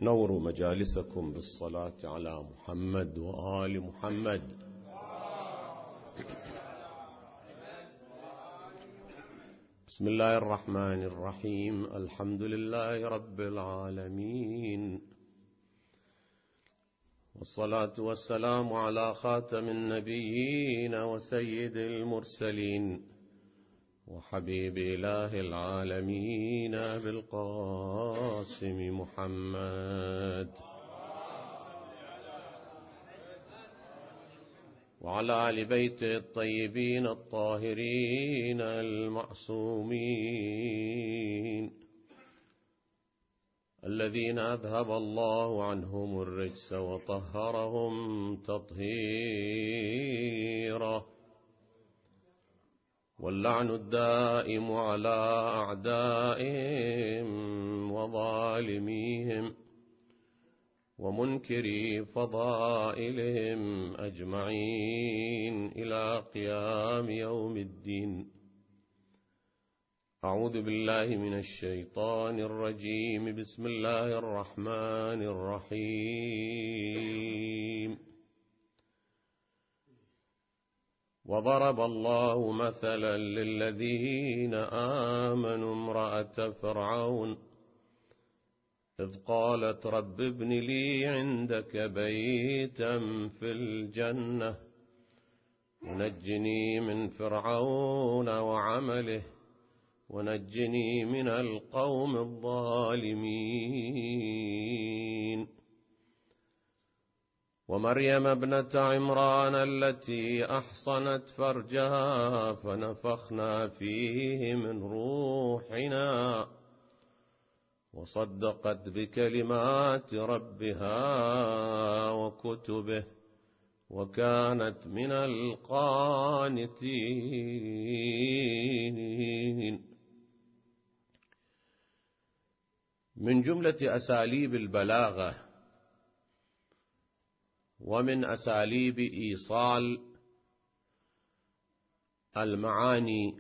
نوروا مجالسكم بالصلاة على محمد وآل محمد. بسم الله الرحمن الرحيم. الحمد لله رب العالمين، والصلاة والسلام على خاتم النبيين وسيد المرسلين وحبيب إله العالمين بالقاسم محمد، وعلى آل بيته الطيبين الطاهرين المعصومين الذين أذهب الله عنهم الرجس وطهرهم تطهيرا، واللعن الدائم على أعدائهم وظالميهم ومنكري فضائلهم أجمعين إلى قيام يوم الدين. أعوذ بالله من الشيطان الرجيم. بسم الله الرحمن الرحيم. وضرب الله مثلا للذين آمنوا امرأة فرعون إذ قالت رب ابن لي عندك بيتا في الجنة ونجني من فرعون وعمله ونجني من القوم الظالمين. ومريم ابنة عمران التي أحصنت فرجها فنفخنا فيه من روحنا وصدقت بكلمات ربها وكتبه وكانت من القانتين. من جملة أساليب البلاغة ومن أساليب إيصال المعاني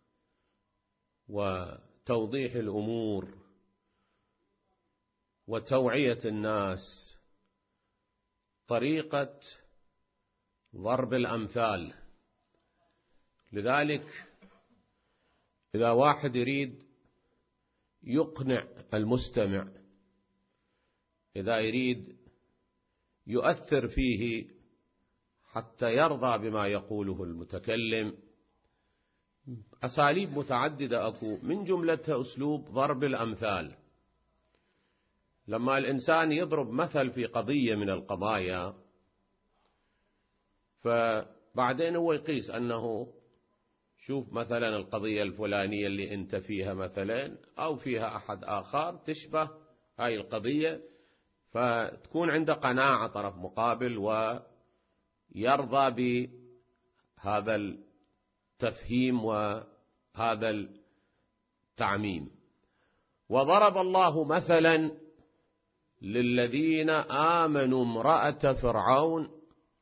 وتوضيح الأمور وتوعية الناس طريقة ضرب الأمثال. لذلك إذا واحد يريد يقنع المستمع، إذا يريد يؤثر فيه حتى يرضى بما يقوله المتكلم، أساليب متعددة أكو، من جملتها أسلوب ضرب الأمثال. لما الإنسان يضرب مثل في قضية من القضايا فبعدين هو يقيس أنه شوف مثلا القضية الفلانية اللي أنت فيها مثلا أو فيها أحد آخر تشبه هاي القضية، فتكون عنده قناعة طرف مقابل ويرضى بهذا التفهيم وهذا التعميم. وضرب الله مثلا للذين آمنوا امرأة فرعون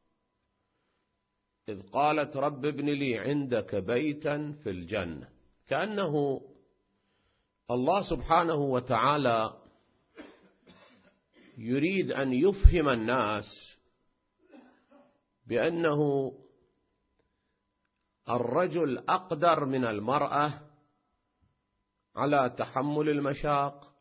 إذ قالت رب ابن لي عندك بيتا في الجنة. كأنه الله سبحانه وتعالى يريد أن يفهم الناس بأنه الرجل أقدر من المرأة على تحمل المشاق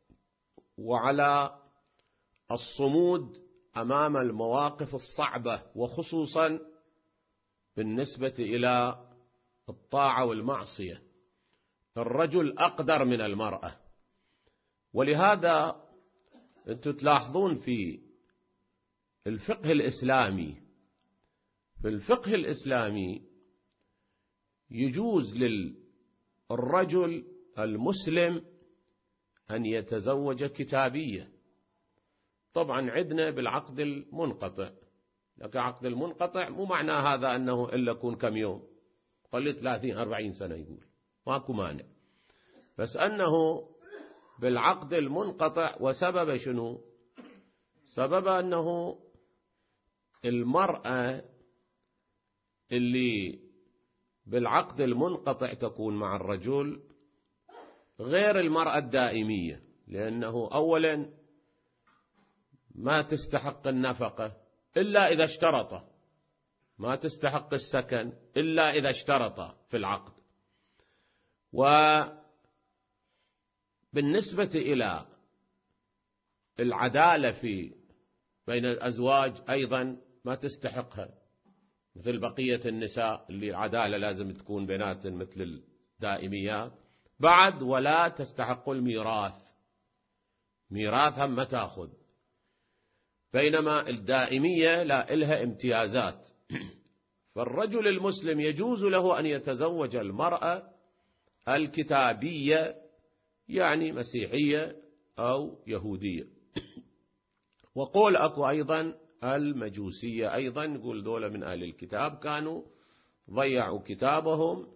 وعلى الصمود أمام المواقف الصعبة، وخصوصا بالنسبة إلى الطاعة والمعصية. الرجل أقدر من المرأة، ولهذا أنتم تلاحظون في الفقه الإسلامي يجوز للرجل المسلم أن يتزوج كتابية. طبعا عدنا بالعقد المنقطع، لكن عقد المنقطع مو معنى هذا أنه إلا يكون كم يوم، قل 30-40 سنة، يقول ماكو مانع، بس أنه بالعقد المنقطع. وسبب شنو؟ سبب أنه المرأة اللي بالعقد المنقطع تكون مع الرجل غير المرأة الدائمية، لأنه أولا ما تستحق النفقة إلا إذا اشترط، ما تستحق السكن إلا إذا اشترط في العقد. وبالنسبة إلى العدالة بين الأزواج أيضا ما تستحقها، مثل بقية النساء اللي العدالة لازم تكون بينات مثل الدائميات. بعد ولا تستحق الميراث، ميراث هم ما تأخذ، بينما الدائمية لا إلها امتيازات. فالرجل المسلم يجوز له أن يتزوج المرأة الكتابية، يعني مسيحية أو يهودية. وقول أكو أيضا المجوسية، أيضا يقول دولة من أهل الكتاب كانوا ضيعوا كتابهم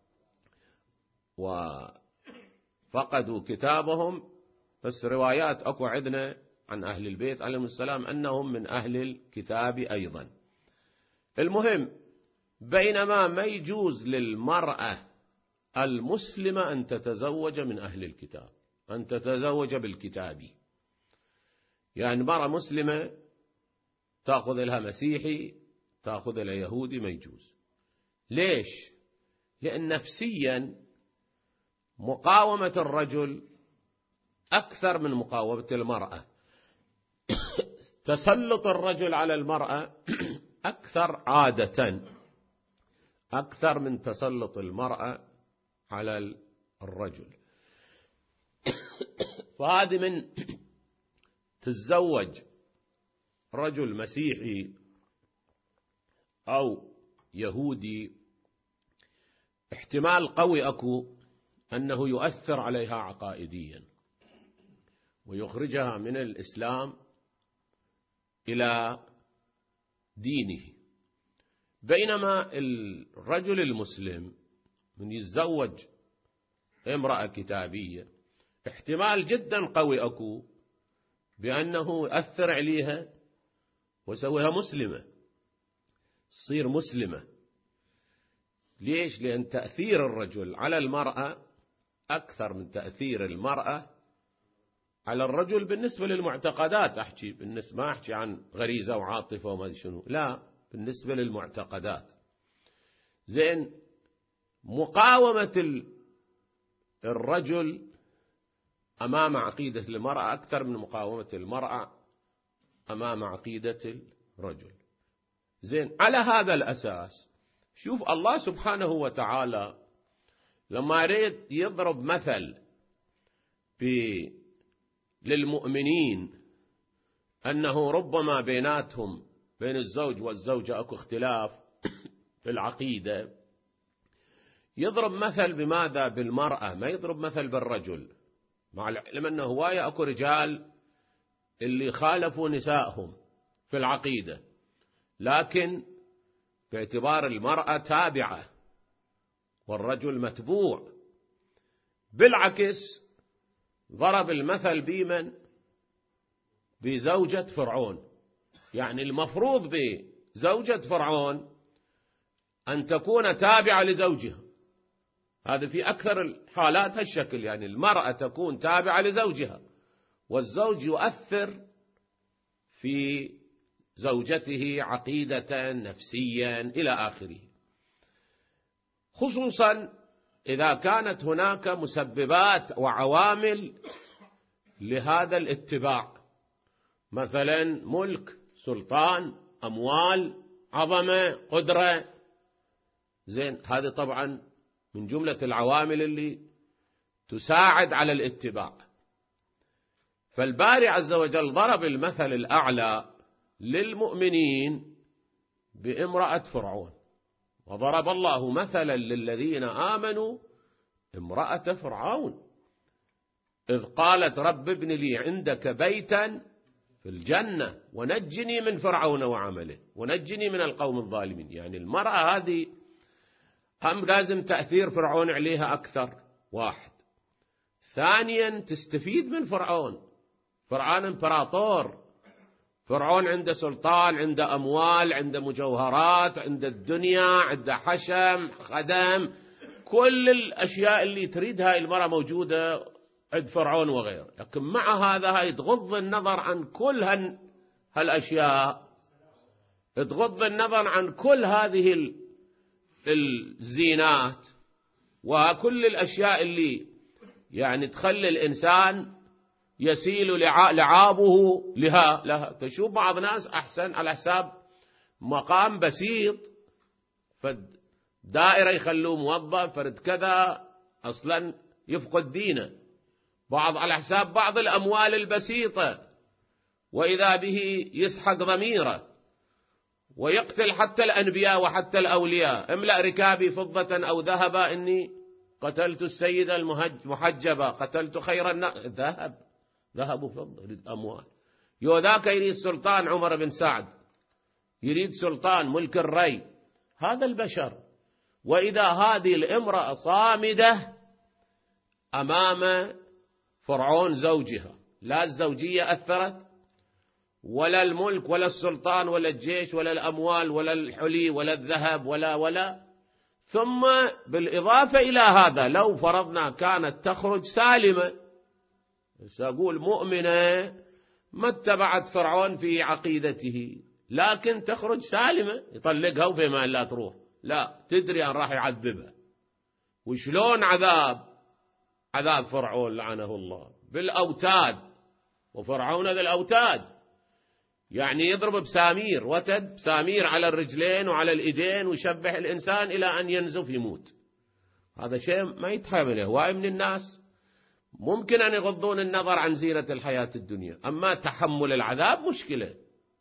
وفقدوا كتابهم، بس روايات أكو عندنا عن أهل البيت عليهم السلام أنهم من أهل الكتاب أيضا. المهم، بينما ما يجوز للمرأة المسلمة أن تتزوج من أهل الكتاب، أن تتزوج بالكتابي، يعني مرأة مسلمة تأخذ لها مسيحي، تأخذ لها يهودي، ما يجوز. ليش؟ لأن نفسيا مقاومة الرجل أكثر من مقاومة المرأة. تسلط الرجل على المرأة أكثر عادة، أكثر من تسلط المرأة على الرجل. فهذه من تتزوج رجل مسيحي أو يهودي، احتمال قوي أكو أنه يؤثر عليها عقائديا ويخرجها من الإسلام إلى دينه. بينما الرجل المسلم من يتزوج امرأة كتابية احتمال جدا قوي أكو بأنه يؤثر عليها ويسويها مسلمة، تصير مسلمة. ليش؟ لأن تأثير الرجل على المرأة أكثر من تأثير المرأة على الرجل بالنسبة للمعتقدات. أحكي بالنسبة، ما أحكي عن غريزة وعاطفة وما شنو، لا، بالنسبة للمعتقدات. زين، مقاومة الرجل أمام عقيدة المرأة أكثر من مقاومة المرأة أمام عقيدة الرجل. زين، على هذا الأساس شوف الله سبحانه وتعالى لما يريد يضرب مثل للمؤمنين أنه ربما بيناتهم بين الزوج والزوجة أكو اختلاف في العقيدة، يضرب مثل بماذا؟ بالمرأة، ما يضرب مثل بالرجل، مع العلم أنه هواية أكو رجال اللي خالفوا نسائهم في العقيدة، لكن باعتبار المرأة تابعة والرجل متبوع. بالعكس ضرب المثل بمن؟ بزوجة فرعون. يعني المفروض بزوجة فرعون أن تكون تابعة لزوجها، هذا في أكثر الحالات هالشكل، يعني المرأة تكون تابعة لزوجها والزوج يؤثر في زوجته عقيدة نفسيا إلى آخره، خصوصا إذا كانت هناك مسببات وعوامل لهذا الاتباع، مثلا ملك، سلطان، أموال، عظمة، قدرة. زين، هذه طبعا من جملة العوامل اللي تساعد على الاتباع. فالباري عز وجل ضرب المثل الأعلى للمؤمنين بامرأة فرعون، وضرب الله مثلا للذين آمنوا امرأة فرعون إذ قالت رب ابن لي عندك بيتا في الجنة ونجني من فرعون وعمله ونجني من القوم الظالمين. يعني المرأة هذه هم لازم تأثير فرعون عليها أكثر، واحد. ثانيا تستفيد من فرعون. فرعون امبراطور، فرعون عنده سلطان، عنده أموال، عنده مجوهرات، عنده الدنيا، عنده حشم، خدم، كل الأشياء اللي تريدها المرأة موجودة عند فرعون وغيره. لكن مع هذا هاي تغض النظر عن كل هالأشياء، تغض النظر عن كل هذه الزينات وكل الأشياء اللي يعني تخلي الإنسان يسيل لعابه لها. تشوف بعض ناس أحسن على حساب مقام بسيط، فرد دائرة يخلوه موظف، فرد كذا أصلا يفقد دينه، بعض على حساب بعض الأموال البسيطة، وإذا به يسحق ضميره ويقتل حتى الأنبياء وحتى الأولياء. املأ ركابي فضة أو ذهبا إني قتلت السيدة المحجبة، قتلت خير الناس. ذهب وفضة، يريد أموال. يوذاك يريد سلطان عمر بن سعد، يريد سلطان ملك الري، هذا البشر. وإذا هذه الامرأة صامدة أمام فرعون زوجها، لا الزوجية أثرت ولا الملك ولا السلطان ولا الجيش ولا الأموال ولا الحلي ولا الذهب ولا. ثم بالإضافة إلى هذا لو فرضنا كانت تخرج سالمة، سأقول مؤمنة ما اتبعت فرعون في عقيدته، لكن تخرج سالمة، يطلقها وفيما لا تروح، لا تدري أن راح يعذبها. وشلون عذاب فرعون لعنه الله بالأوتاد، وفرعون ذا الأوتاد يعني يضرب بسامير، وتد بسامير على الرجلين وعلى الإيدين، ويشبح الإنسان إلى أن ينزف يموت. هذا شيء ما يتحمله. هواي من الناس ممكن أن يغضون النظر عن زينة الحياة الدنيا، أما تحمل العذاب مشكلة.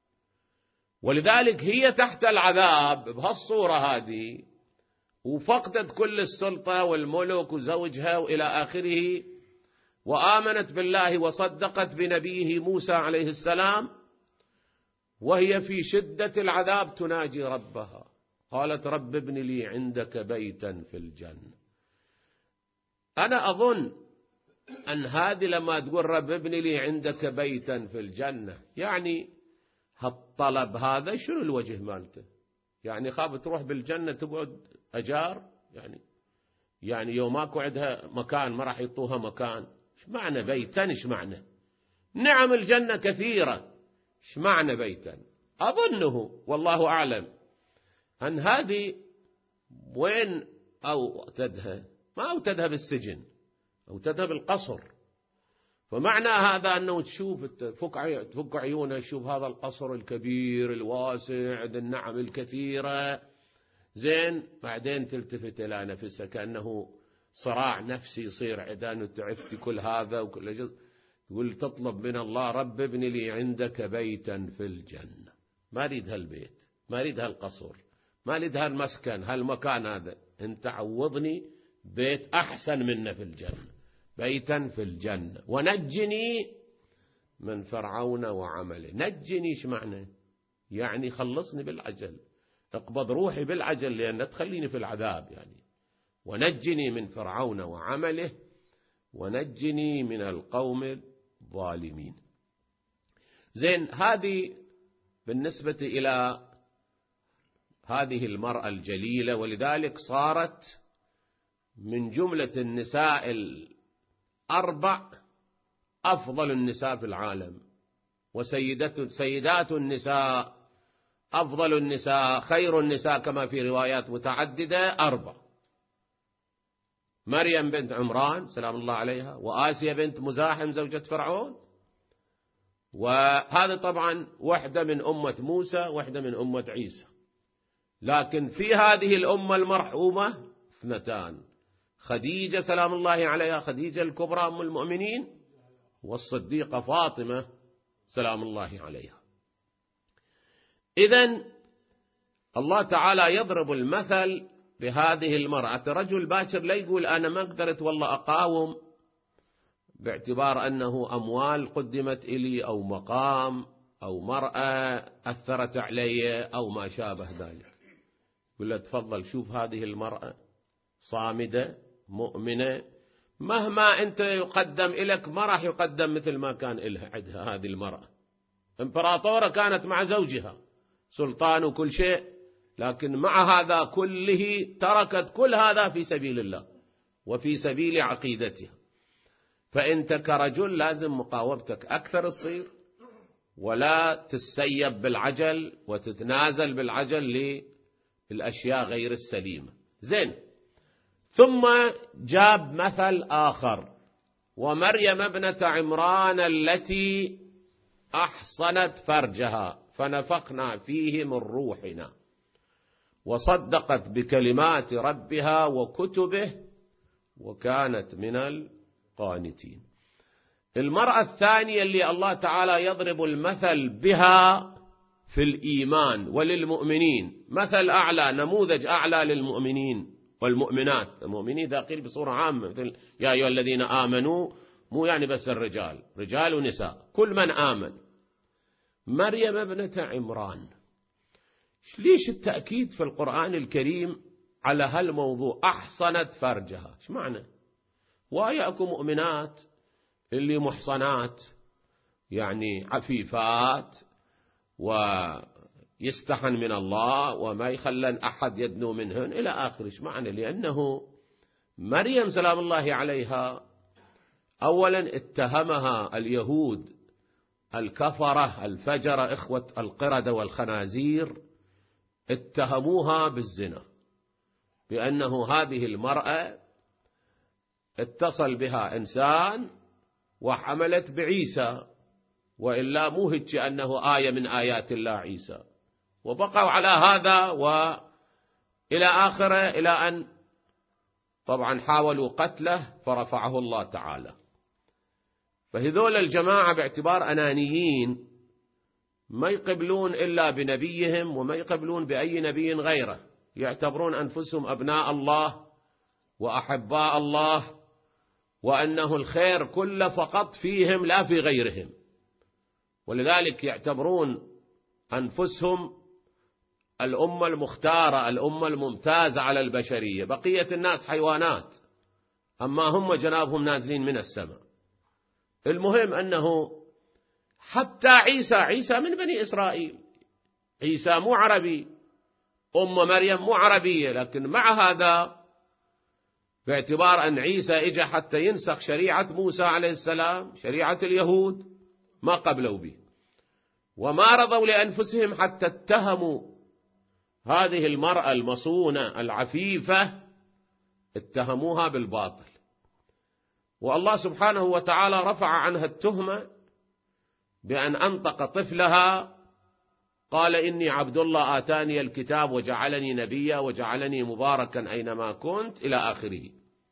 ولذلك هي تحت العذاب بهالصورة هذه، وفقدت كل السلطة والملك وزوجها وإلى آخره، وآمنت بالله وصدقت بنبيه موسى عليه السلام، وهي في شدة العذاب تناجي ربها، قالت رب ابن لي عندك بيتا في الجنة. أنا أظن أن هذه لما تقول رب ابن لي عندك بيتا في الجنة، يعني هالطلب هذا شنو الوجه مالته؟ يعني خاف تروح بالجنة تقعد أجار، يعني يوم ماكو عندها مكان ما راح يعطوها مكان. ايش معنى بيتا؟ ايش معنى؟ نعم الجنة كثيرة، ايش معنى بيتا؟ أظنه والله أعلم أن هذه وين أوتدها؟ ما أوتدها بالسجن، أوتدها بالقصر. فمعنى هذا أنه تشوف تفك عيونها، تشوف هذا القصر الكبير الواسع النعم الكثيرة، زين بعدين تلتفت إلى نفسها كأنه صراع نفسي يصير عدان، وتعفتي كل هذا وكل جزء، تقول تطلب من الله رب ابن لي عندك بيتا في الجنة. ما أريد هالبيت، ما أريد هالقصر، ما أريد هالمسكن هالمكان هذا، أنت عوضني بيت أحسن منه في الجنة، بيتا في الجنة، ونجني من فرعون وعمله. نجني ايش معنى؟ يعني خلصني بالعجل، اقبض روحي بالعجل لأن لا تخليني في العذاب يعني. ونجني من فرعون وعمله ونجني من القوم الظالمين. زين، هذه بالنسبة إلى هذه المرأة الجليلة، ولذلك صارت من جملة النساء الأربع أفضل النساء في العالم، وسيدات النساء أفضل النساء خير النساء كما في روايات متعددة 4: مريم بنت عمران سلام الله عليها، وآسيا بنت مزاحم زوجة فرعون، وهذا طبعا واحدة من أمة موسى واحدة من أمة عيسى. لكن في هذه الأمة المرحومة 2: خديجة سلام الله عليها، خديجة الكبرى أم المؤمنين، والصديقة فاطمة سلام الله عليها. إذن الله تعالى يضرب المثل بهذه المرأة. رجل باكر لا يقول أنا ما قدرت والله أقاوم باعتبار أنه أموال قدمت إلي أو مقام أو مرأة أثرت علي أو ما شابه ذلك. يقول له تفضل شوف هذه المرأة صامدة مؤمنة، مهما أنت يقدم إليك ما راح يقدم مثل ما كان إلها عندها. هذه المرأة إمبراطورة كانت مع زوجها سلطان وكل شيء، لكن مع هذا كله تركت كل هذا في سبيل الله وفي سبيل عقيدتها. فأنت كرجل لازم مقاومتك أكثر تصير، ولا تتسيب بالعجل وتتنازل بالعجل للأشياء غير السليمة. زين، ثم جاب مثل آخر: ومريم ابنة عمران التي أحصنت فرجها فنفخنا فيه من روحنا وصدقت بكلمات ربها وكتبه وكانت من القانتين. المرأة الثانية اللي الله تعالى يضرب المثل بها في الإيمان وللمؤمنين، مثل أعلى، نموذج أعلى للمؤمنين والمؤمنات. المؤمنين ذا قيل بصورة عامة، مثل يا أيها الذين آمنوا، مو يعني بس الرجال، رجال ونساء، كل من آمن. مريم ابنة عمران، ليش التأكيد في القرآن الكريم على هالموضوع؟ أحصنت فرجها، ايش معنى؟ وياكم مؤمنات اللي محصنات، يعني عفيفات ويستحن من الله وما يخلن أحد يدنو منهن إلى آخر. ايش معنى؟ لأنه مريم سلام الله عليها أولا اتهمها اليهود الكفرة الفجرة إخوة القردة والخنازير، اتهموها بالزنا، بأنه هذه المرأة اتصل بها إنسان وحملت بعيسى، وإلا مو هيك أنه آية من آيات الله عيسى، وبقوا على هذا وإلى آخره، إلى أن طبعا حاولوا قتله فرفعه الله تعالى. فهذول الجماعة باعتبار أنانيين ما يقبلون إلا بنبيهم وما يقبلون بأي نبي غيره، يعتبرون أنفسهم أبناء الله وأحباء الله، وأنه الخير كله فقط فيهم لا في غيرهم، ولذلك يعتبرون أنفسهم الأمة المختارة، الأمة الممتازة على البشرية، بقية الناس حيوانات، أما هم جنابهم نازلين من السماء. المهم أنه حتى عيسى من بني إسرائيل، عيسى مو عربي، أم مريم مو عربية، لكن مع هذا باعتبار أن عيسى إجا حتى ينسخ شريعة موسى عليه السلام، شريعة اليهود، ما قبلوا به وما رضوا لأنفسهم حتى اتهموا هذه المرأة المصونة العفيفة، اتهموها بالباطل، والله سبحانه وتعالى رفع عنها التهمة بأن أنطق طفلها قال إني عبد الله آتاني الكتاب وجعلني نبيا وجعلني مباركا أينما كنت إلى آخره.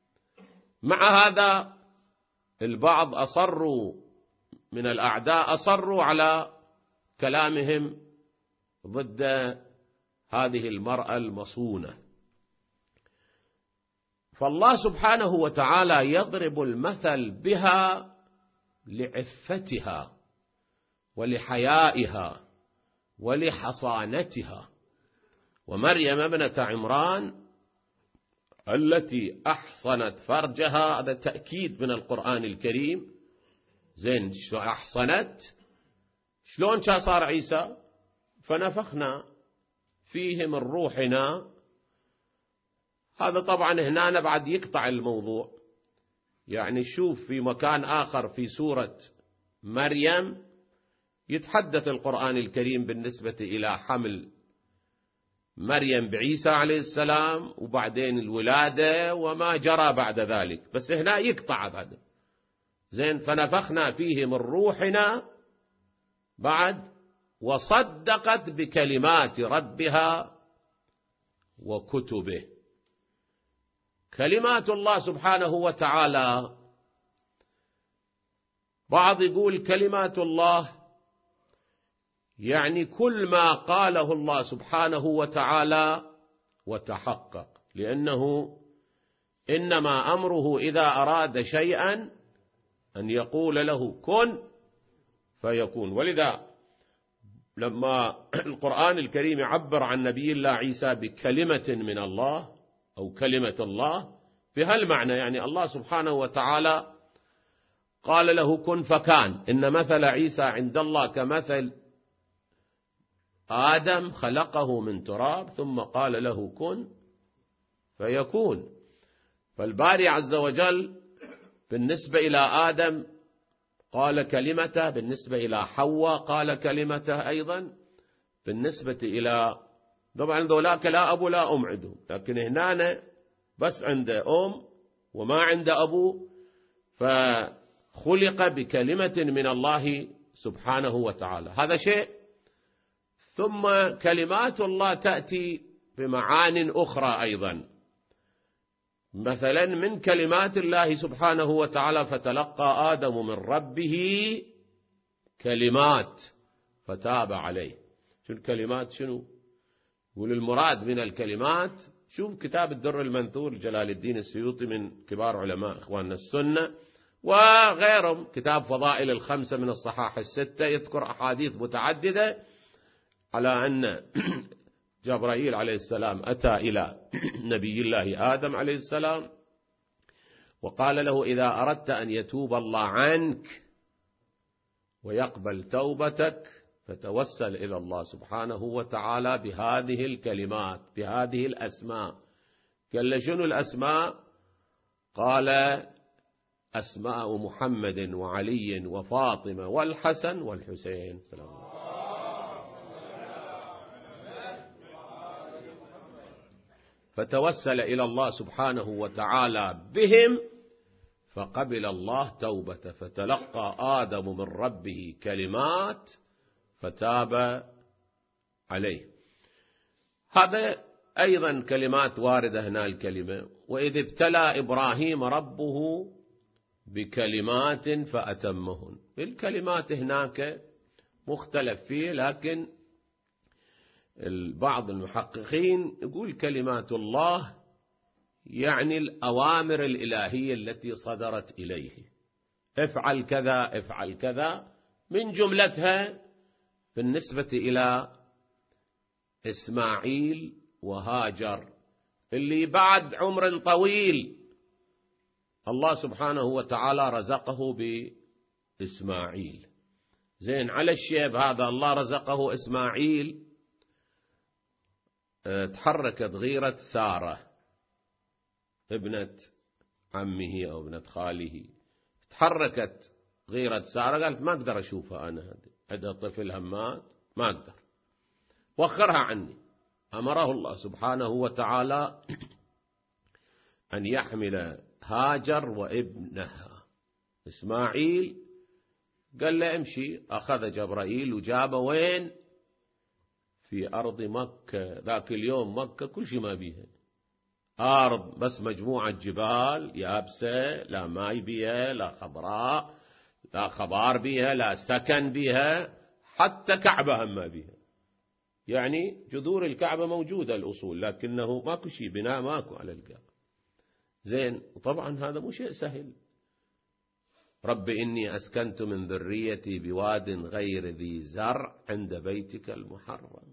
مع هذا البعض أصروا من الأعداء، أصروا على كلامهم ضد هذه المرأة المصونة. فالله سبحانه وتعالى يضرب المثل بها لعفتها ولحيائها ولحصانتها. ومريم ابنة عمران التي أحصنت فرجها، هذا تأكيد من القرآن الكريم. زين، أحصنت، شلون كان صار عيسى؟ فنفخنا فيه من روحنا. هذا طبعا هنا بعد يقطع الموضوع، يعني شوف في مكان آخر في سورة مريم يتحدث القرآن الكريم بالنسبة إلى حمل مريم بعيسى عليه السلام وبعدين الولادة وما جرى بعد ذلك، بس هنا يقطع بعد. زين، فنفخنا فيه من روحنا بعد وصدقت بكلمات ربها وكتبه. كلمات الله سبحانه وتعالى، بعض يقول كلمات الله يعني كل ما قاله الله سبحانه وتعالى وتحقق، لأنه إنما أمره إذا أراد شيئا أن يقول له كن فيكون. ولذا لما القرآن الكريم يعبر عن نبي الله عيسى بكلمة من الله أو كلمة الله بهالمعنى، يعني الله سبحانه وتعالى قال له كن فكان. إن مثل عيسى عند الله كمثل آدم خلقه من تراب ثم قال له كن فيكون. فالباري عز وجل بالنسبة إلى آدم قال كلمته بالنسبة إلى حواء، قال كلمته أيضا بالنسبة إلى، طبعا ذولاك لا أبو لا أم عندهم، لكن هنا بس عنده أم وما عنده أبو، فخلق بكلمة من الله سبحانه وتعالى، هذا شيء. ثم كلمات الله تأتي بمعان أخرى أيضا، مثلا من كلمات الله سبحانه وتعالى فتلقى آدم من ربه كلمات فتاب عليه. شو الكلمات؟ شنو يقول المراد من الكلمات؟ شوف كتاب الدر المنثور جلال الدين السيوطي من كبار علماء إخواننا السنة، وغيرهم كتاب فضائل الخمسة من الصحاح الستة، يذكر أحاديث متعددة على أن جبرائيل عليه السلام أتى إلى نبي الله آدم عليه السلام وقال له: إذا أردت أن يتوب الله عنك ويقبل توبتك فتوسل إلى الله سبحانه وتعالى بهذه الكلمات، بهذه الأسماء. قال له: شنو الأسماء؟ قال: أسماء محمد وعلي وفاطمة والحسن والحسين سلام الله. فتوسل إلى الله سبحانه وتعالى بهم فقبل الله توبته، فتلقى آدم من ربه كلمات فتاب عليه. هذا أيضا كلمات واردة هنا الكلمة: وإذ ابتلى إبراهيم ربه بكلمات فأتمهن. الكلمات هناك مختلف فيه، لكن بعض المحققين يقول كلمات الله يعني الأوامر الإلهية التي صدرت إليه، افعل كذا افعل كذا، من جملتها بالنسبة إلى إسماعيل وهاجر اللي بعد عمر طويل الله سبحانه وتعالى رزقه بإسماعيل. زين، على الشيب هذا الله رزقه إسماعيل، تحركت غيرة سارة ابنة عمه أو ابنة خاله، تحركت غيرة سارة، قالت: ما أقدر أشوفها أنا، عندها طفل همات ما أقدر، وخرها عني. أمره الله سبحانه وتعالى أن يحمل هاجر وابنها إسماعيل. قال له: امشي. أخذ جبرائيل وجابه وين؟ في أرض مكة. ذاك اليوم مكة كل شيء ما بيها، أرض بس مجموعة جبال يابسة، لا ماء بيها، لا خضراء، لا خضار بيها، لا سكن بيها، حتى كعبة هم ما بيها. يعني جذور الكعبة موجودة الأصول، لكنه ماكو شيء، بناء ماكو على الكعبة. زين، وطبعا هذا مو شيء سهل. رب إني أسكنت من ذريتي بواد غير ذي زرع عند بيتك المحرم.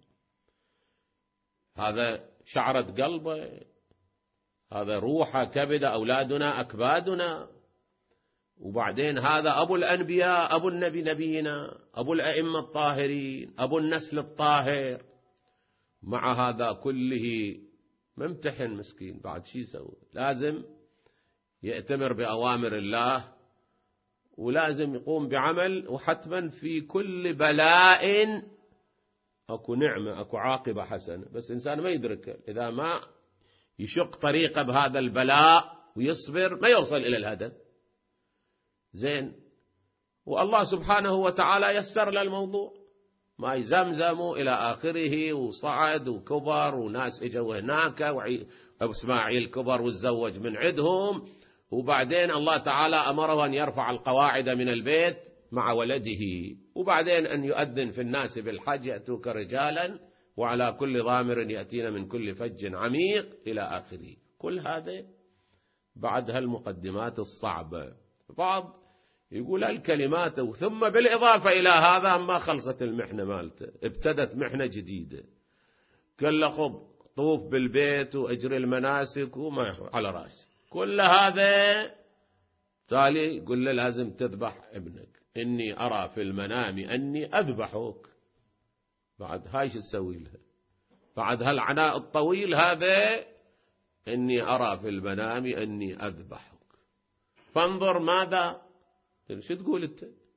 هذا شعرة قلبه، هذا روحه كبده، أولادنا أكبادنا. وبعدين هذا أبو الأنبياء، أبو النبي نبينا، أبو الأئمة الطاهرين، أبو النسل الطاهر. مع هذا كله ممتحن مسكين، بعد شي يسوي؟ لازم يأتمر بأوامر الله، ولازم يقوم بعمل، وحتما في كل بلاء أكو نعمة، أكو عاقبة حسنة، بس إنسان ما يدرك. إذا ما يشق طريقه بهذا البلاء ويصبر ما يوصل إلى الهدف. زين، والله سبحانه وتعالى يسر له الموضوع، ما يزمزموا إلى آخره، وصعد وكبر، وناس إجوا هناك، وإسماعيل كبر وتزوج من عندهم، وبعدين الله تعالى أمره أن يرفع القواعد من البيت مع ولده، وبعدين أن يؤذن في الناس بالحج يأتوك رجالا وعلى كل ضامر يأتين من كل فج عميق إلى آخره. كل هذا بعد هالمقدمات الصعبة. بعض يقول الكلمات، ثم بالإضافة إلى هذا ما خلصت المحنة مالته، ابتدت محنة جديدة. قال له: خذ طوف بالبيت وأجري المناسك وما على رأسي. كل هذا تالي يقول له: لازم تذبح ابنك، إني أرى في المنام أني أذبحك. بعد هاي شو تسوي لها؟ بعد هالعناء الطويل هذا، إني أرى في المنام أني أذبحك. فانظر ماذا شو تقول انت؟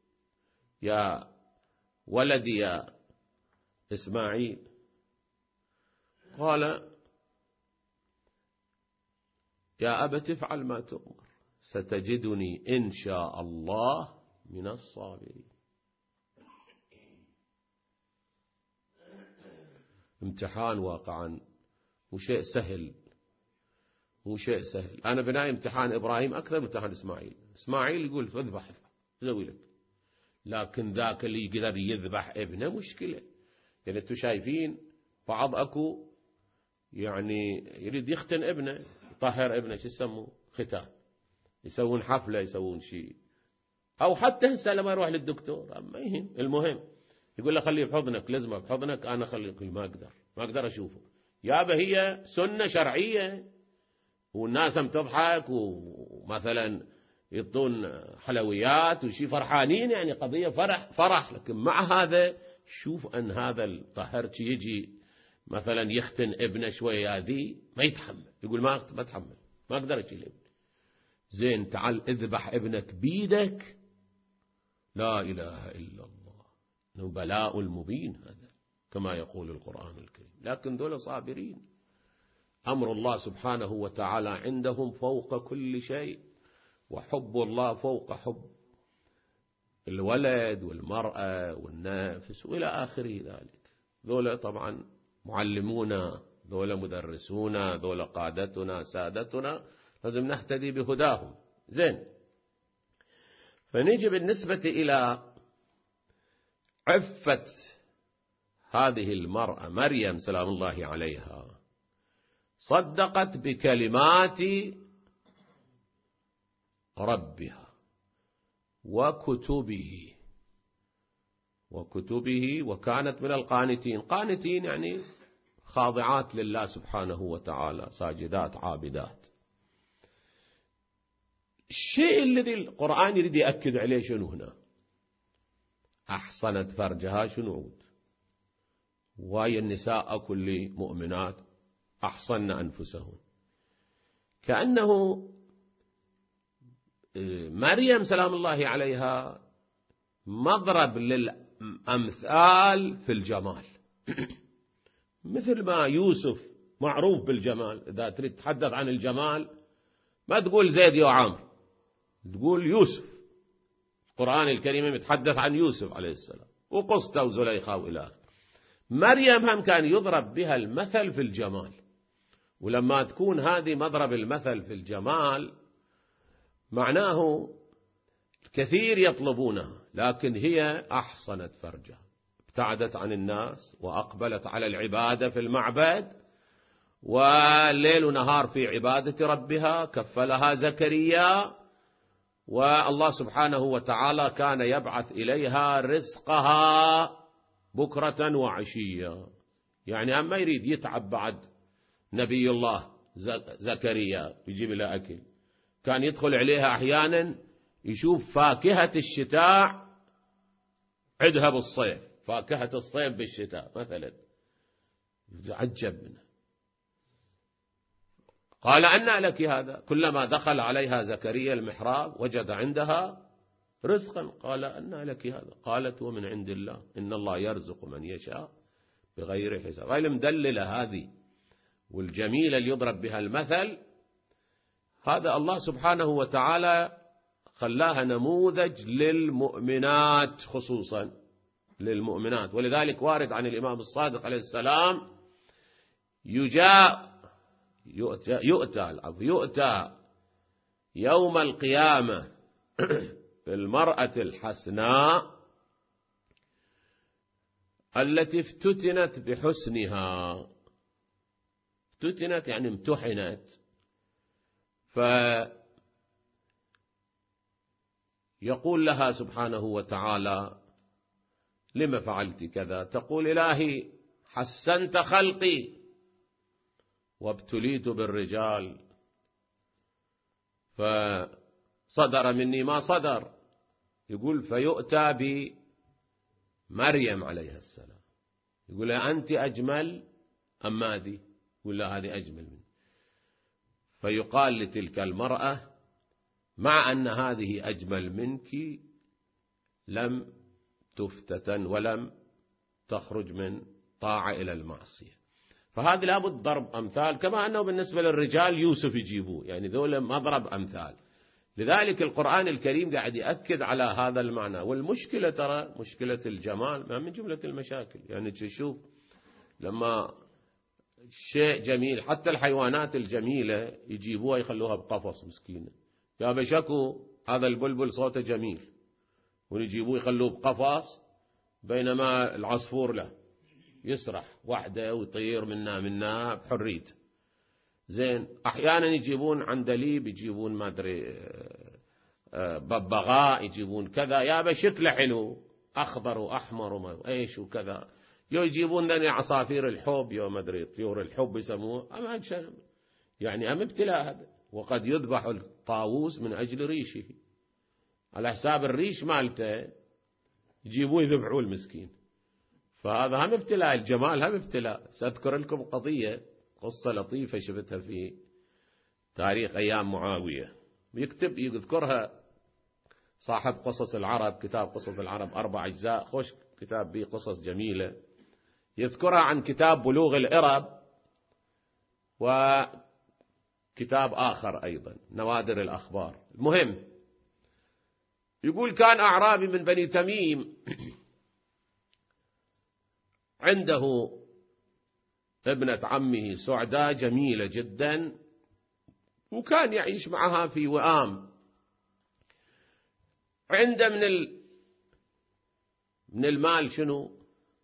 يا ولدي يا إسماعيل؟ قال: يا أبت افعل ما تؤمر، ستجدني إن شاء الله من الصابرين. امتحان واقعا، وشيء سهل، مو شيء سهل. أنا بناء امتحان إبراهيم أكثر من امتحان إسماعيل. إسماعيل يقول اذبح زوي لك، لكن ذاك اللي يقدر يذبح ابنه مشكلة. يعني أنتم شايفين بعض أكو يعني يريد يختن ابنه، يطهر ابنه، شو يسموه، ختان، يسوون حفلة، يسوون شيء، أو حتى هسه لما يروح للدكتور ما يهم، المهم يقول له خليه بحضنك، لازمه بحضنك، أنا خليك، ما أقدر أشوفه. يابا هي سنة شرعية، والناس تضحك ومثلا يعطون حلويات وشي، فرحانين، يعني قضية فرح. لكن مع هذا شوف أن هذا الطهرتي يجي مثلا يختن ابنه شوية، هذه ما يتحمل، يقول ما أتحمل، ما أقدر أشيل ابني. زين تعال اذبح ابنك بيدك، لا إله إلا الله، إنه بلاء المبين هذا كما يقول القرآن الكريم. لكن دول صابرين، أمر الله سبحانه وتعالى عندهم فوق كل شيء، وحب الله فوق حب الولد والمرأة والنفس وإلى آخر ذلك. ذولا طبعا معلمونا، ذولا مدرسونا، ذولا قادتنا سادتنا، لازم نهتدي بهداهم. زين، فنيجي بالنسبة إلى عفة هذه المرأة مريم سلام الله عليها، صدقت بكلمات ربها وكتبه وكانت من القانتين. قانتين يعني خاضعات لله سبحانه وتعالى، ساجدات عابدات. الشيء الذي القرآن يريد يأكد عليه شنو هنا؟ أحصنت فرجها، شنو عود؟ وهي النساء كل مؤمنات أحصن أنفسهن. كأنه مريم سلام الله عليها مضرب للأمثال في الجمال. مثل ما يوسف معروف بالجمال، إذا تريد تتحدث عن الجمال ما تقول زيد يا عمرو، تقول يوسف. القرآن الكريم يتحدث عن يوسف عليه السلام وقصته وزليخة وإلى آخره. مريم هم كان يضرب بها المثل في الجمال، ولما تكون هذه مضرب المثل في الجمال معناه كثير يطلبونها، لكن هي أحصنت فرجها، ابتعدت عن الناس وأقبلت على العبادة في المعبد، والليل ونهار في عبادة ربها. كفلها زكريا، والله سبحانه وتعالى كان يبعث إليها رزقها بكرة وعشية. يعني أما يريد يتعب بعد نبي الله زكريا يجيب له أكل، كان يدخل عليها أحيانا يشوف فاكهة الشتاء عدها بالصيف، فاكهة الصيف بالشتاء مثلا، يتعجب منه. قال أنى لك هذا؟ كلما دخل عليها زكريا المحراب وجد عندها رزقا. قال أنى لك هذا؟ قالت ومن عند الله، إن الله يرزق من يشاء بغير حساب. غير المدللة هذه والجميلة اللي يضرب بها المثل، هذا الله سبحانه وتعالى خلاها نموذج للمؤمنات، خصوصا للمؤمنات. ولذلك وارد عن الإمام الصادق عليه السلام يؤتى يوم القيامة بالمرأة الحسناء التي افتتنت بحسنها. افتتنت يعني امتحنت، فيقول لها سبحانه وتعالى لما فعلت كذا؟ تقول إلهي حسنت خلقي وابتليت بالرجال فصدر مني ما صدر. يقول فيؤتى بمريم عليها السلام، يقول أنت أجمل أم هذه؟ يقول لا هذه أجمل مني. فيقال لتلك المرأة مع أن هذه أجمل منك لم تفتة ولم تخرج من طاعة إلى المعصية. فهذا لابد ضرب أمثال، كما أنه بالنسبة للرجال يوسف يجيبوه، يعني ذولا مضرب أمثال. لذلك القرآن الكريم قاعد يأكد على هذا المعنى. والمشكلة ترى مشكلة الجمال ما من جملة المشاكل، يعني تشوف لما شيء جميل حتى الحيوانات الجميلة يجيبوها يخلوها بقفص مسكينة، يا بشكو هذا البلبل صوته جميل ويجيبوه يخلوه بقفص، بينما العصفور له يسرح وحده ويطير منا بحريته. زين أحيانا يجيبون عندليب، يجيبون ما أدري ببغاء، يجيبون كذا يا بشكله حلو أخضر وأحمر وما إيش وكذا، يجيبون ذني عصافير الحب، يا ما أدري طيور الحب يسموه، يعني ابتلاء هذا. وقد يذبح الطاووس من أجل ريشه، على حساب الريش مالته يجيبوه يذبحوه المسكين. فهذا هم ابتلاء، الجمال هم ابتلاء. سأذكر لكم قصة لطيفة شفتها في تاريخ أيام معاوية، يذكرها صاحب قصص العرب، كتاب قصص العرب 4 أجزاء، خوش كتاب به قصص جميلة. يذكرها عن كتاب بلوغ الإرب، وكتاب آخر أيضا نوادر الأخبار. المهم يقول كان أعرابي من بني تميم عنده ابنة عمه سعداء جميلة جدا، وكان يعيش معها في وئام. عنده من المال شنو؟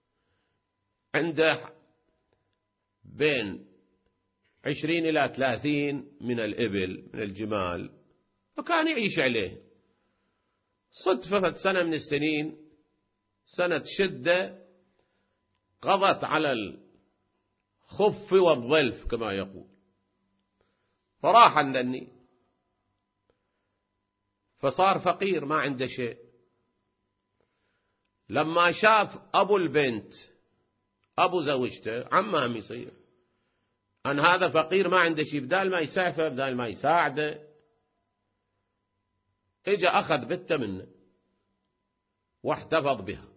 عنده بين 20 إلى 30 من الإبل، من الجمال، فكان يعيش عليه. صدفة سنة من السنين، سنة شدة، قضت على الخف والظلف كما يقول، فراح عندني، فصار فقير ما عنده شيء. لما شاف أبو البنت، أبو زوجته، عمهم يصير، أن هذا فقير ما عنده شيء، بدال ما يسعفه، بدال ما يساعده، إجا أخذ بنته منه واحتفظ بها.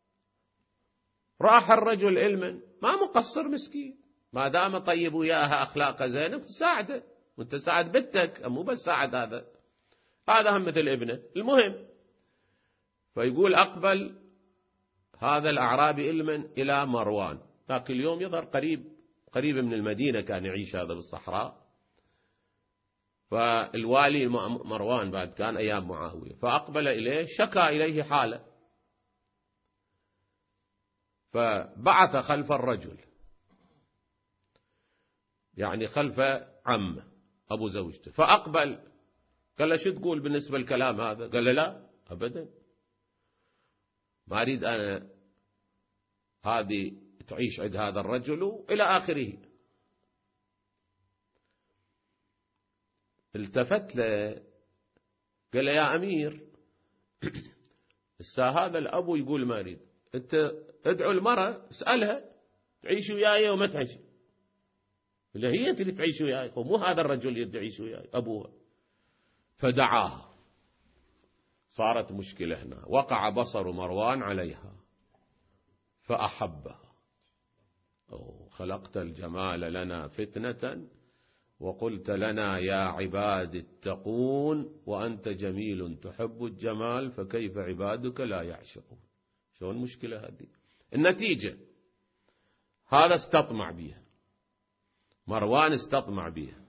راح الرجل علما ما مقصر مسكين، ما دام طيب وياها أخلاقه زينة تساعده، وانت ساعد بنتك، مو بس ساعد هذا هم مثل ابنه. المهم فيقول أقبل هذا الأعرابي علما إلى مروان، ذاك اليوم يظهر قريب من المدينة، كان يعيش هذا بالصحراء. فالوالي مروان بعد كان أيام معاوية، فأقبل إليه، شكى إليه حاله، فبعث خلف الرجل، يعني خلف عمه أبو زوجته، فأقبل قال له شو تقول بالنسبة للكلام هذا؟ قال له لا أبدا، ما أريد أنا هذه تعيش عند هذا الرجل إلى آخره. التفت له قال له يا أمير، هذا الأبو يقول ما أريد، أنت ادعو المرأة اسألها تعيش وياي وما تعيش، اللي هي اللي تعيش وياي، مو هذا الرجل اللي تعيش وياي أبوها. فدعاها، صارت مشكلة هنا، وقع بصر مروان عليها فأحبها. خلقت الجمال لنا فتنة وقلت لنا يا عباد اتقون وأنت جميل تحب الجمال فكيف عبادك لا يعشقون. شو المشكلة هذه؟ النتيجة هذا استطمع بها، مروان استطمع بها،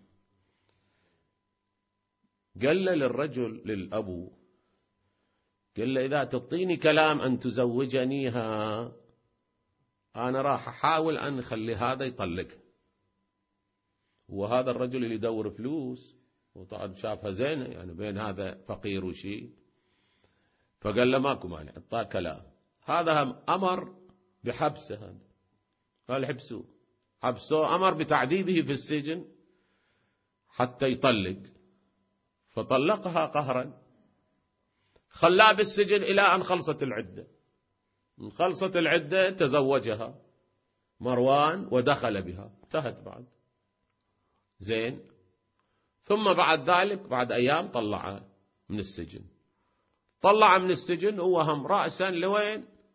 قال له للرجل للأبو، قال له إذا تعطيني كلام أن تزوجنيها أنا راح أحاول أن أخلي هذا يطلقها. وهذا الرجل اللي يدور فلوس وطبعا شافها زينة، يعني بين هذا فقير وشيء، فقال له ماكو مانع، اعطاه كلام. هذا هم أمر بحبسه، هذا قال حبسوه، أمر بتعذيبه في السجن حتى يطلق، فطلقها قهرا، خلاه بالسجن إلى أن خلصت العدة. من خلصت العدة تزوجها مروان ودخل بها، انتهت بعد زين. ثم بعد ذلك بعد أيام طلع من السجن، هو هم رأسا لوين؟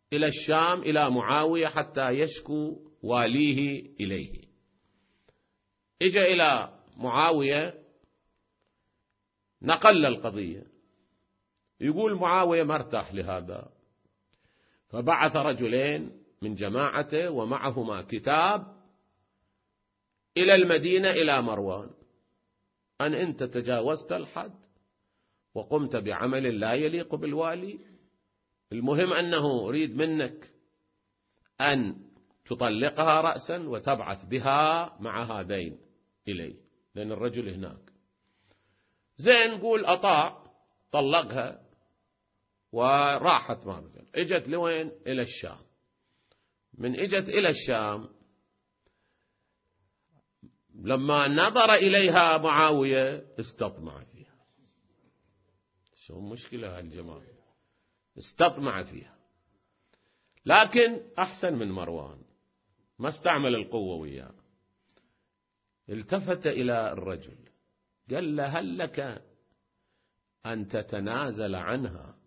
إلى الشام إلى معاوية حتى يشكو واليه إليه. إجا إلى معاوية نقل القضية، يقول معاوية ما ارتاح لهذا، فبعث رجلين من جماعته ومعهما كتاب إلى المدينة إلى مروان أن أنت تجاوزت الحد وقمت بعمل لا يليق بالوالي، المهم أنه أريد منك أن تطلقها رأسا وتبعث بها مع هذين إلي، لأن الرجل هناك. زين قول أطاع، طلقها وراحت مع الرجل. إجت لوين؟ إلى الشام. من إجت إلى الشام لما نظر إليها معاوية استطمع فيها. شو مشكلة هالجماعة؟ استطمع فيها، لكن أحسن من مروان، ما استعمل القوة وياه. التفت إلى الرجل قال له هل لك أن تتنازل عنها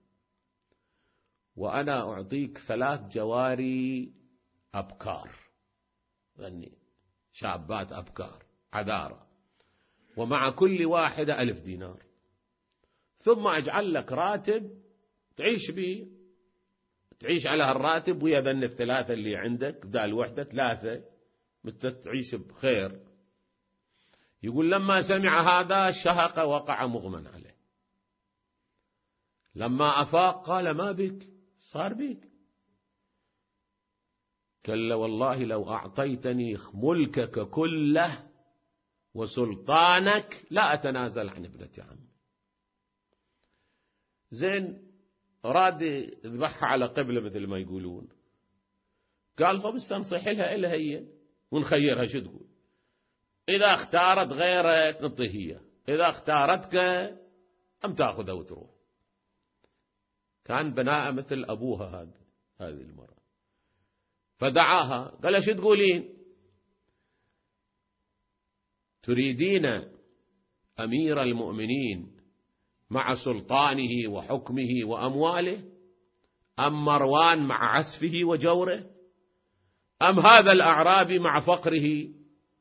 وأنا أعطيك 3 جواري أبكار، يعني شابات أبكار عذارى، ومع كل واحدة 1000 دينار، ثم أجعل لك راتب تعيش به، تعيش على هالراتب ويا ذن ال3 اللي عندك بدال وحدة 3 تعيش بخير. يقول لما سمع هذا شهق وقع مغمى عليه، لما أفاق قال ما بك؟ صار بك؟ قال والله لو أعطيتني ملكك كله وسلطانك لا أتنازل عن ابنة عمي. زين راد يذبحها على قبلة مثل ما يقولون، قال طب استنصح لها إلا هي ونخيرها شو تقول، إذا اختارت غيرك نعطيه هي، إذا اختارتك أم تأخذها وتروح. كان بناء مثل أبوها هذه المرأة، فدعاها قال شو تقولين؟ تريدين أمير المؤمنين مع سلطانه وحكمه وأمواله، أم مروان مع عسفه وجوره، أم هذا الأعرابي مع فقره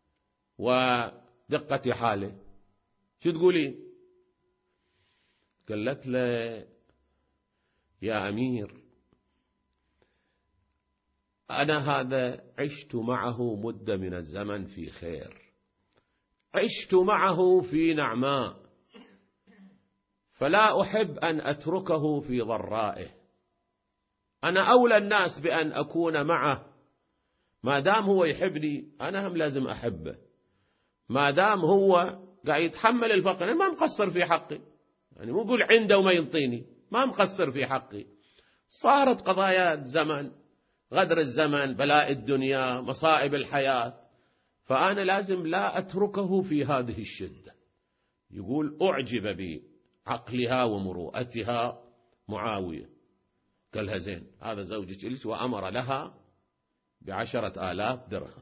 ودقة حاله؟ شو تقولين؟ قالت له يا أمير أنا هذا عشت معه مدة من الزمن في خير، عشت معه في نعماء، فلا أحب أن أتركه في ضرائه، أنا أولى الناس بأن أكون معه، ما دام هو يحبني أنا هم لازم أحبه، ما دام هو قاعد يتحمل الفقر أنا ما مقصر في حقي، يعني مو يقول عنده وما ينطيني، ما مقصر في حقي. صارت قضايا زمن، غدر الزمن، بلاء الدنيا، مصائب الحياة، فأنا لازم لا أتركه في هذه الشدة. يقول أعجب بعقلها ومروءتها معاوية، قالها زين هذا زوجك إليش، وأمر لها ب10,000 درهم.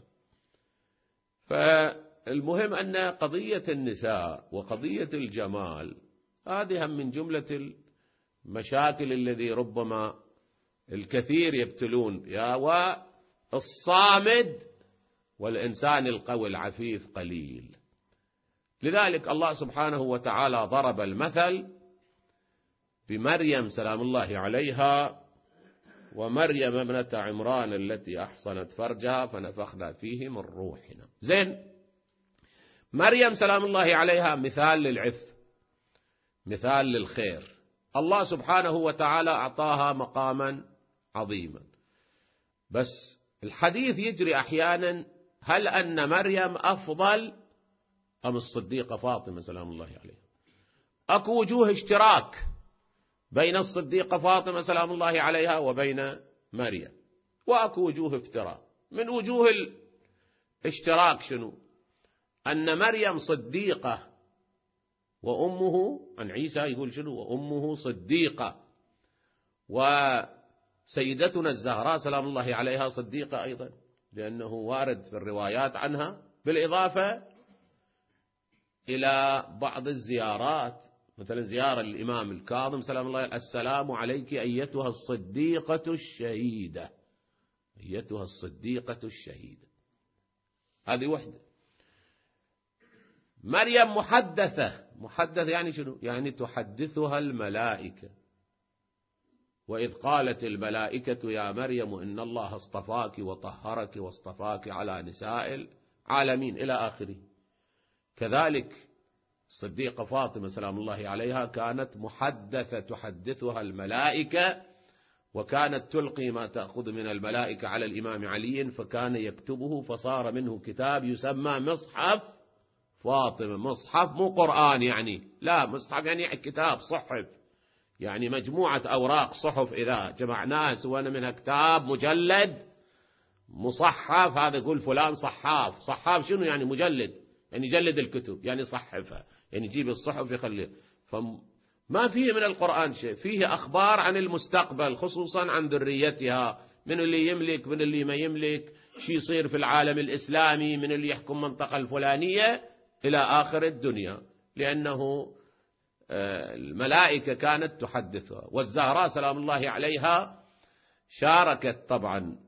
فالمهم أن قضية النساء وقضية الجمال هذه هم من جملة المشاكل الذي ربما الكثير يبتلون يا والصامد والإنسان القوي العفيف قليل. لذلك الله سبحانه وتعالى ضرب المثل بمريم سلام الله عليها ومريم ابنة عمران التي أحصنت فرجها فنفخنا فيه من روحنا. زين، مريم سلام الله عليها مثال للعف، مثال للخير، الله سبحانه وتعالى أعطاها مقاما عظيما، بس الحديث يجري أحيانا هل أن مريم أفضل أم الصديقة فاطمة سلام الله عليها؟ أكو وجوه اشتراك بين الصديقة فاطمة سلام الله عليها وبين مريم، وأكو وجوه افتراق. من وجوه الاشتراك شنو؟ أن مريم صديقة وأمه، عن عيسى يقول شنو؟ وأمه صديقة، وسيدتنا الزهراء سلام الله عليها صديقة أيضا، لأنه وارد في الروايات عنها، بالإضافة إلى بعض الزيارات مثلا زيارة الإمام الكاظم سلام الله السلام عليك أيتها الصديقة الشهيدة، أيتها الصديقة الشهيدة، هذه وحدة. مريم محدثة، محدث يعني شنو؟ يعني تحدثها الملائكة. وإذ قالت الملائكة يا مريم إن الله اصطفاك وطهرك واصطفاك على نساء العالمين إلى آخره. كذلك الصديقة فاطمة سلام الله عليها كانت محدثة تحدثها الملائكة، وكانت تلقي ما تأخذ من الملائكة على الإمام علي فكان يكتبه، فصار منه كتاب يسمى مصحف فاطمة. مصحف مو قرآن يعني، لا، مصحف يعني كتاب، صحف، يعني مجموعة أوراق صحف إذا جمعناها سوينا منها كتاب مجلد مصحف. هذا يقول فلان صحاف. صحاف شنو يعني؟ مجلد، يعني يجلد الكتب، يعني صحفها، يعني يجيب الصحف يخليها. فما فيه من القرآن شيء، فيه أخبار عن المستقبل خصوصا عن ذريتها، من اللي يملك من اللي ما يملك، شي يصير في العالم الإسلامي، من اللي يحكم منطقة الفلانية إلى آخر الدنيا، لأنه الملائكة كانت تحدثها. والزهراء سلام الله عليها شاركت طبعا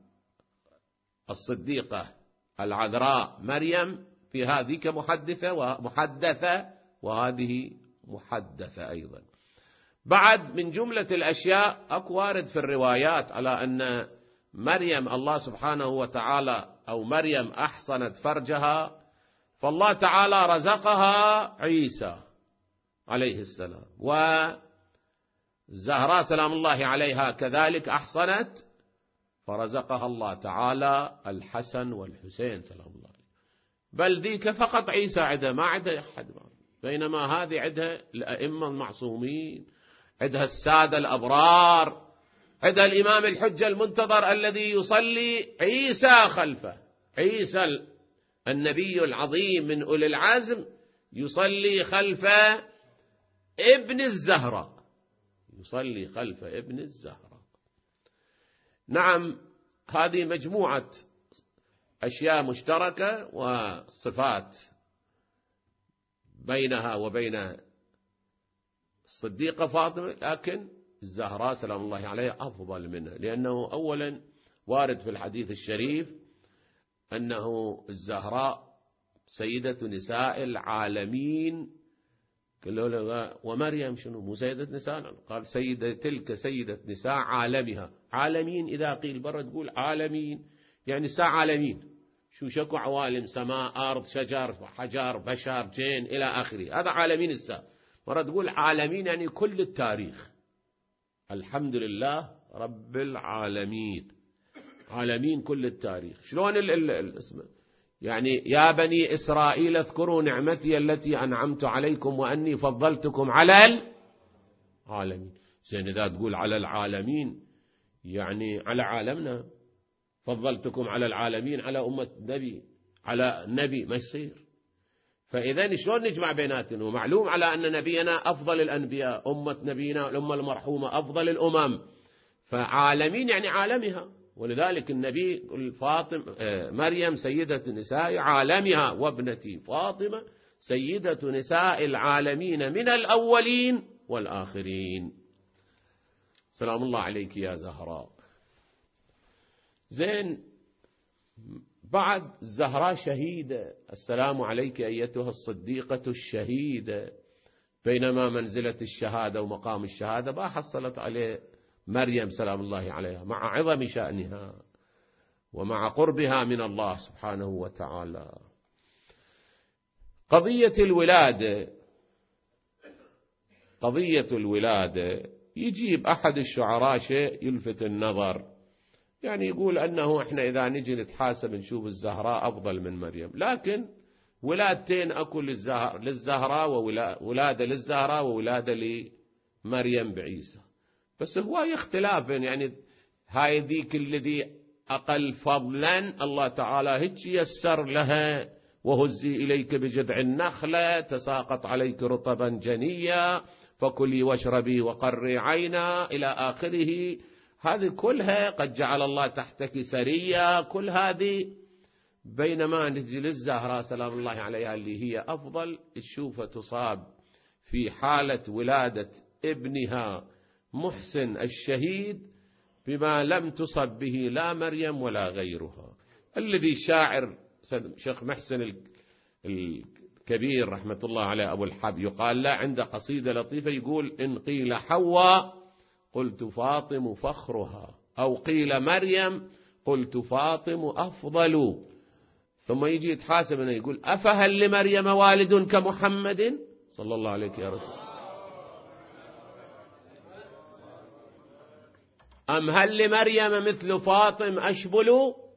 الصديقة العذراء مريم في هذه كمحدثة ومحدثة، وهذه محدثة أيضا. بعد من جملة الأشياء أكو وارد في الروايات على أن مريم الله سبحانه وتعالى أو مريم أحصنت فرجها، فالله تعالى رزقها عيسى عليه السلام، والزهراء سلام الله عليها كذلك أحصنت فرزقها الله تعالى الحسن والحسين سلام الله عليه. بل ذيك فقط عيسى عندها، ما عندها أحد، بينما هذه عندها الأئمة المعصومين، عندها السادة الأبرار، عندها الإمام الحجة المنتظر الذي يصلي عيسى خلفه. عيسى النبي العظيم من أولي العزم يصلي خلف ابن الزهراء، يصلي خلف ابن الزهراء. نعم، هذه مجموعة أشياء مشتركة وصفات بينها وبين الصديقة فاطمة، لكن الزهراء سلام الله عليها أفضل منها، لأنه أولا وارد في الحديث الشريف أنه الزهراء سيدة نساء العالمين. ومريم شنو؟ مو سيدة نساء، قال سيدة، تلك سيدة نساء عالمها. عالمين إذا قيل برا تقول عالمين يعني نساء عالمين، شو شكو عوالم، سماء أرض شجر حجر بشر جين إلى آخره، هذا عالمين الساء. مرة تقول عالمين يعني كل التاريخ، الحمد لله رب العالمين، عالمين كل التاريخ. شلون الاسم يعني يا بني إسرائيل اذكروا نعمتي التي أنعمت عليكم وأني فضلتكم على العالمين. زين إذا تقول على العالمين يعني على عالمنا، فضلتكم على العالمين، على أمة النبي، على النبي، ما يصير. فإذا شلون نجمع بيناتنا؟ ومعلوم على أن نبينا أفضل الأنبياء، أمة نبينا الأمة المرحومة أفضل الأمم، فعالمين يعني عالمها. ولذلك النبي فاطمة مريم سيدة نساء عالمها، وابنتي فاطمة سيدة نساء العالمين من الأولين والآخرين. سلام الله عليك يا زهراء. زين، بعد زهراء شهيدة، السلام عليك أيتها الصديقة الشهيدة، بينما منزلة الشهادة ومقام الشهادة ما حصلت عليه مريم سلام الله عليها، مع عظم شأنها ومع قربها من الله سبحانه وتعالى. قضية الولادة يجيب أحد الشعراء شيء يلفت النظر، يعني يقول أنه إحنا إذا نجي نتحاسب نشوف الزهراء أفضل من مريم، لكن ولادتين أكو للزهراء، وولادة للزهراء وولادة لمريم بعيسى، بس هو اختلاف، يعني هاي ذيك الذي أقل فضلا الله تعالى هيك يسر لها، وهزي إليك بجذع النخلة تساقط عليك رطبا جنيا فكلي واشربي وقري عينا إلى آخره. هذه كلها قد جعل الله تحتك سريا، كل هذه. بينما نجي للزهراء سلام الله عليها اللي هي أفضل، تشوفها تصاب في حالة ولادة ابنها محسن الشهيد بما لم تصب به لا مريم ولا غيرها. الذي شاعر شيخ محسن الكبير رحمة الله عليه أبو الحب يقال لا عنده قصيدة لطيفة يقول: إن قيل حواء قلت فاطم فخرها، أو قيل مريم قلت فاطم أفضل. ثم يجي يتحاسب أنه يقول: أفهل لمريم والد كمحمد صلى الله عليك يا رسول، أم هل لمريم مثل فاطم أشبل؟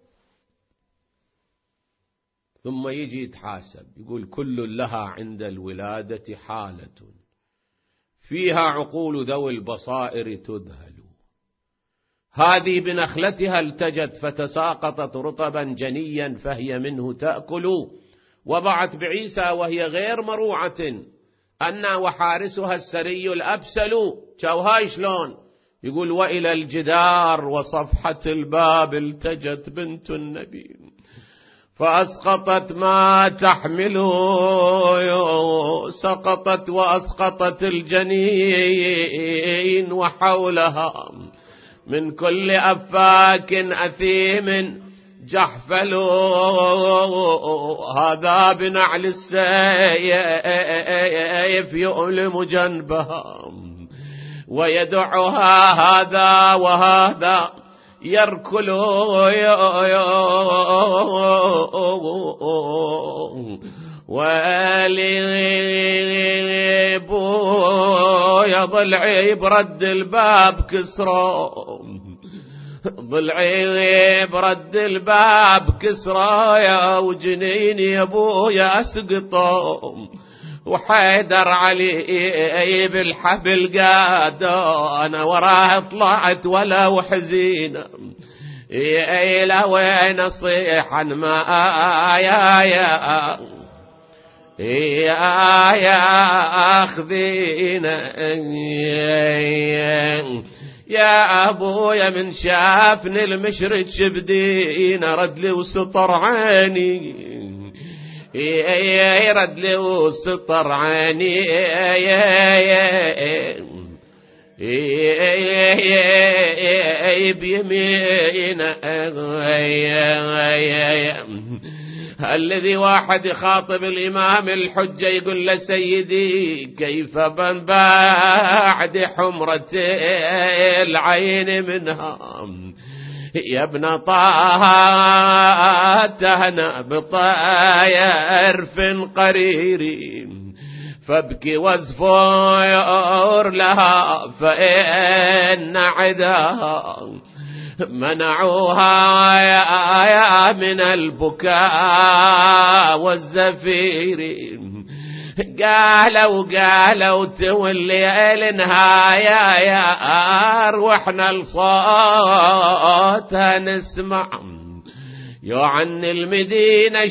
ثم يجي يتحاسب يقول: كل لها عند الولادة حالة فيها عقول ذوي البصائر تذهل، هذه بنخلتها التجت فتساقطت رطبا جنيا فهي منه تأكل، وضعت بعيسى وهي غير مروعة أنا وحارسها السري الأبسل. شوهاي شلون؟ يقول: وإلى الجدار وصفحة الباب التجت بنت النبي فأسقطت ما تحمله، سقطت وأسقطت الجنين وحولها من كل أفاك أثيم جحفل، هذا بنعل السيف يؤلم جنبها ويدعها هذا وهذا يركل، وليبويا ضلعي برد الباب كسرى، ضلعي برد الباب كسرى يا وجنيني يا ابويا اسقطه، وحيدر علي بالحبل قاد انا وراه طلعت ولا وحزينه، يا وين صيحا ما يا اخذينا يا ابويا من شافني المشرد شبدينا رد لي وسطر عيني، رد لي وسطر عيني بيمينا. الذي واحد يخاطب الإمام الحجة يقول له: سيدي كيف من بعد حمرة العين منها يا ابن طه تهنى بطيرف قرير، فابكي وازفر لها فإن عداها منعوها يا من البكاء والزفير، قالوا تولي النهاية يا أروحنا لصوتها نسمع عن المدينة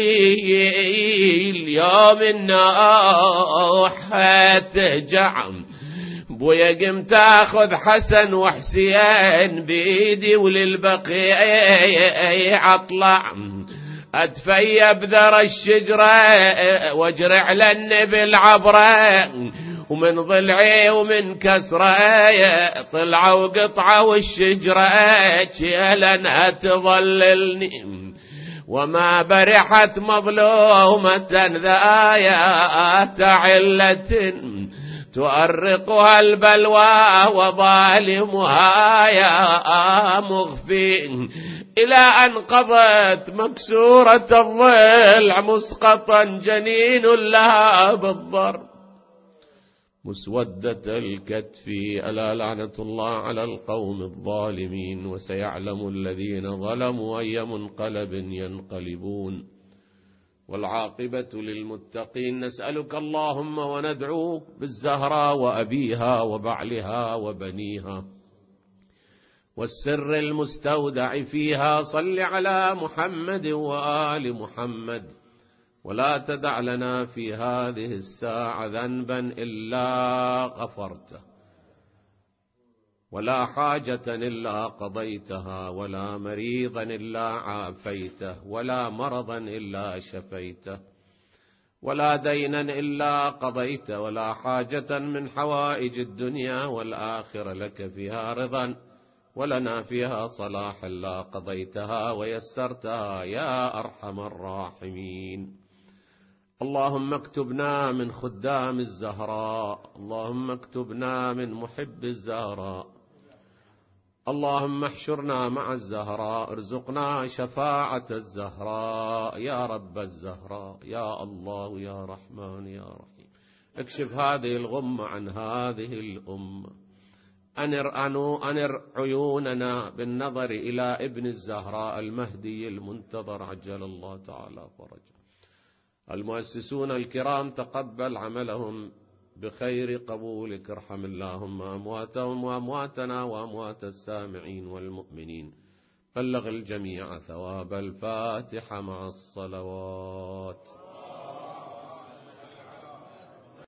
الشيل يوم النوح تجعم بويا قمت اخذ حسن وحسين بيدي وللبقية اطلع اتفيب ذر الشجرة واجرع للنبي العبرة، ومن ضلعي ومن كسرة طلعوا قطعة والشجرة لأنها تظللني، وما برحت مظلومة ذايات علة تؤرقها البلوى وظالمها يا مغفي، إلى أن قضت مكسورة الضلع مسقطا جنين لها بالضرب مسودة الكتف، ألا لعنة الله على القوم الظالمين، وسيعلم الذين ظلموا أي منقلب ينقلبون، والعاقبة للمتقين. نسألك اللهم وندعوك بالزهراء وأبيها وبعلها وبنيها والسر المستودع فيها، صل على محمد وآل محمد، ولا تدع لنا في هذه الساعة ذنبا إلا غفرته، ولا حاجة إلا قضيتها، ولا مريضا إلا عافيته، ولا مرضا إلا شفيته، ولا دينا إلا قضيت ولا حاجة من حوائج الدنيا والآخرة لك فيها رضا ولنا فيها صلاح لا قضيتها ويسرتها يا أرحم الراحمين. اللهم اكتبنا من خدام الزهراء، اللهم اكتبنا من محب الزهراء، اللهم احشرنا مع الزهراء، ارزقنا شفاعة الزهراء يا رب الزهراء يا الله يا رحمن يا رحيم. اكشف هذه الغمة عن هذه الأمة، أنر عيوننا بالنظر إلى ابن الزهراء المهدي المنتظر عجل الله تعالى فرجه. المؤسسون الكرام تقبل عملهم بخير قبولك، ارحم اللهم أمواتهم وأمواتنا وأموات السامعين والمؤمنين، بلغ الجميع ثواب الفاتحة مع الصلوات.